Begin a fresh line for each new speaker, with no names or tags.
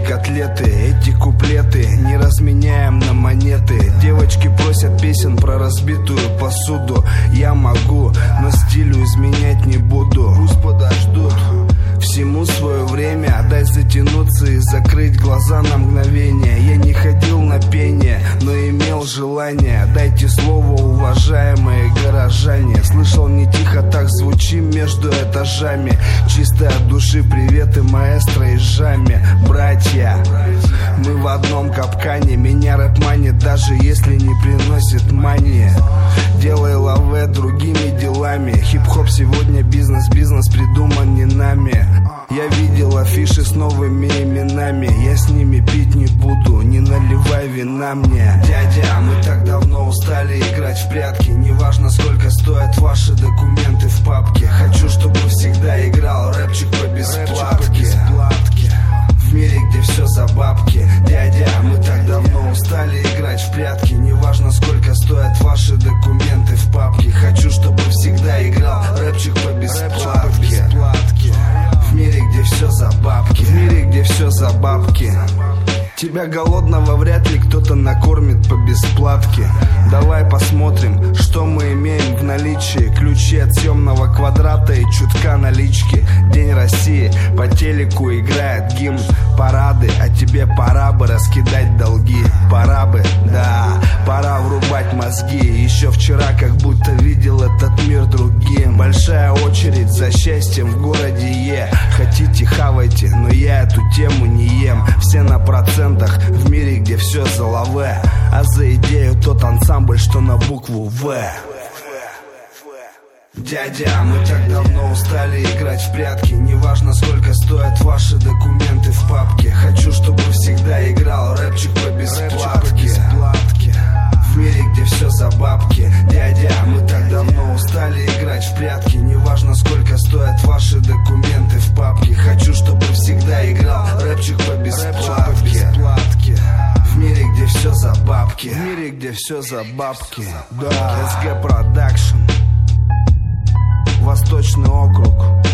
котлеты. Эти куплеты не разменяем на монеты. Девочки просят песен про разбитую посуду. Я могу, но стилю изменять не буду. Пусть подождут. Всему свое время, дай затянуться и закрыть глаза на мгновение. Я не ходил на пение, но имел желание. Дайте слово, уважаемые горожане. Слышал, не тихо так звучим между этажами. Чисто от души приветы маэстро и жами. Братья, мы в одном капкане. Меня рэп манит, даже если не приносит мани. Делай лаве другими делами. Хип-хоп сегодня бизнес, бизнес придуман не нами. Я видел афиши с новыми именами. Я с ними пить не буду, не наливай вина мне. Дядя, мы так давно устали играть в прятки. Неважно, сколько стоят ваши документы в папке. Хочу, чтобы всегда играл рэпчик по бесплатке. В мире, где все за бабки. Дядя, мы так давно устали играть в прятки. Неважно, сколько стоят ваши документы в папке. Хочу, чтобы всегда играл рэпчик по бесплатке. В мире, где все за бабки. В мире, где все за бабки. Тебя голодного вряд ли кто-то накормит по бесплатке. Давай посмотрим, что мы имеем в наличии. Ключи от съемного квадрата и чутка налички. День России, по телеку играет гимн. Парады, а тебе пора бы раскидать долги. Пора бы, да, пора врубать мозги. Еще вчера как будто видел этот мир другим. Большая очередь за счастьем в городе Е. Хотите, хавайте, но я эту тему не ем. Все на процентах в мире, где все за лаве. А за идею тот ансамбль, что на букву В. Дядя, мы так давно устали играть в прятки. Неважно, сколько стоят ваши документы в папке. Хочу, чтобы всегда играл рэпчик по бесплатке. В мире, где все за бабки. Дядя, мы так давно устали играть в прятки. Неважно, сколько стоят ваши документы в папке. Хочу, чтобы всегда играл рэпчик по бесплатке. В мире, где все за бабки. В мире, где все за бабки. Да, SG Production, Восточный округ.